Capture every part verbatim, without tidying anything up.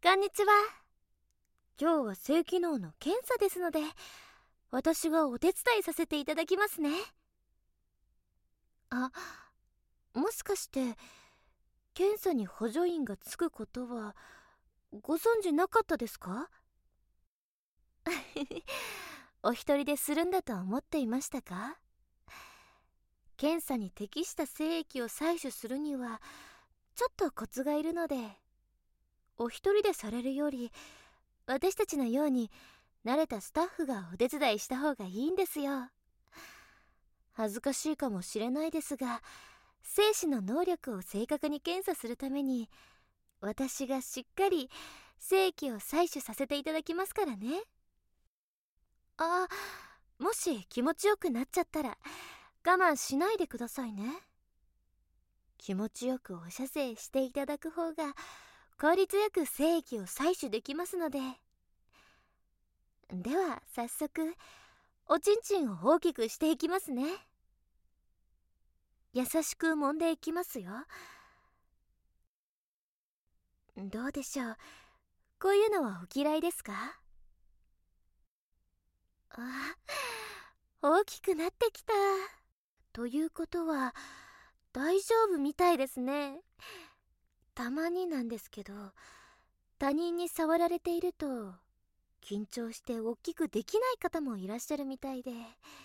こんにちは。今日は性機能の検査ですので、私がお手伝いさせていただきますね。あ、もしかして検査に補助員がつくことはご存知なかったですか？お一人でするんだと思っていましたか？検査に適した精液を採取するにはちょっとコツがいるので、お一人でされるより私たちのように慣れたスタッフがお手伝いした方がいいんですよ。恥ずかしいかもしれないですが、精子の能力を正確に検査するために私がしっかり精液を採取させていただきますからね。あ、もし気持ちよくなっちゃったら我慢しないでくださいね。気持ちよくお射精していただく方が効率よく精液を採取できますので。では早速おちんちんを大きくしていきますね。優しく揉んでいきますよ。どうでしょう、こういうのはお嫌いですか？あ、大きくなってきた。ということは大丈夫みたいですね。たまになんですけど、他人に触られていると緊張して大きくできない方もいらっしゃるみたいで。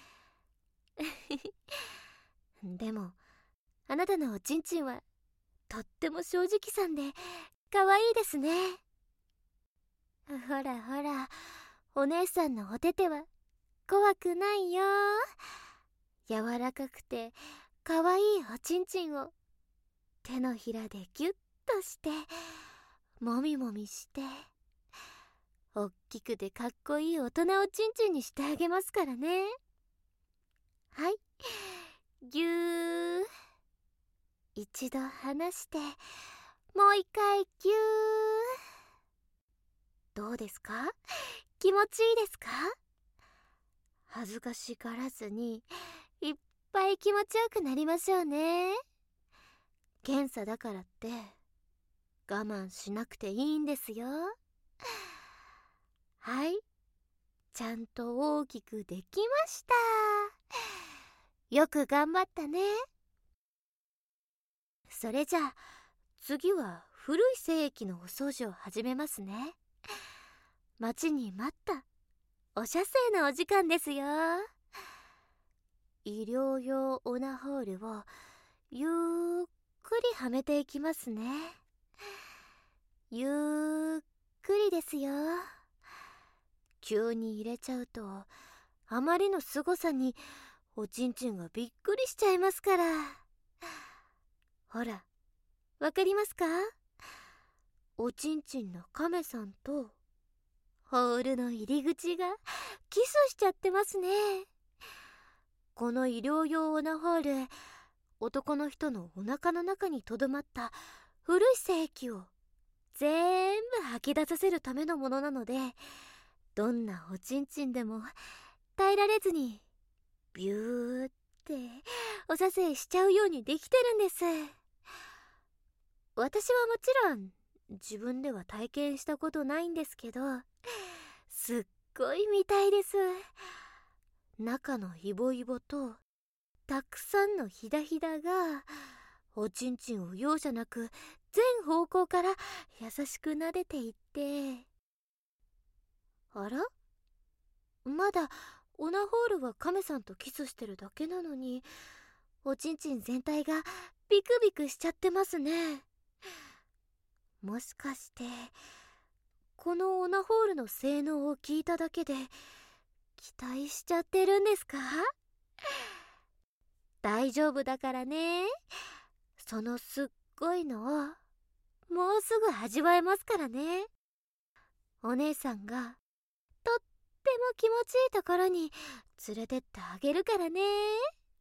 でもあなたのおちんちんはとっても正直さんで可愛いですね。ほらほら、お姉さんのお手手は怖くないよ。柔らかくて可愛いおちんちんを手のひらでギュッとしてもみもみして、おっきくてかっこいい大人おちんちんにしてあげますからね。はい、ぎゅー。一度離してもう一回ぎゅー。どうですか？気持ちいいですか？恥ずかしがらずにいっぱい気持ちよくなりましょうね。検査だからって我慢しなくていいんですよ。はい、ちゃんと大きくできました。よく頑張ったね。それじゃあ次は古い精液のお掃除を始めますね。待ちに待ったお射精のお時間ですよ。医療用オナホールをゆっくりはめていきますね。ゆっくりですよ。急に入れちゃうとあまりの凄さにおちんちんがびっくりしちゃいますから。ほら、わかりますか？おちんちんの亀さんとホールの入り口がキスしちゃってますね。この医療用オナホール、男の人のお腹の中にとどまった古い精液を全部吐き出させるためのものなので、どんなおちんちんでも耐えられずにビューってお射精しちゃうようにできてるんです。私はもちろん自分では体験したことないんですけど、すっごい見たいです。中のイボイボとたくさんのヒダヒダがおちんちんを容赦なく全方向から優しく撫でていって、あら、まだオナホールはカメさんとキスしてるだけなのに、おちんちん全体がビクビクしちゃってますね。もしかしてこのオナホールの性能を聞いただけで期待しちゃってるんですか？大丈夫だからね。そのすっごいのをもうすぐ味わえますからね。お姉さんがとっても気持ちいいところに連れてってあげるからね。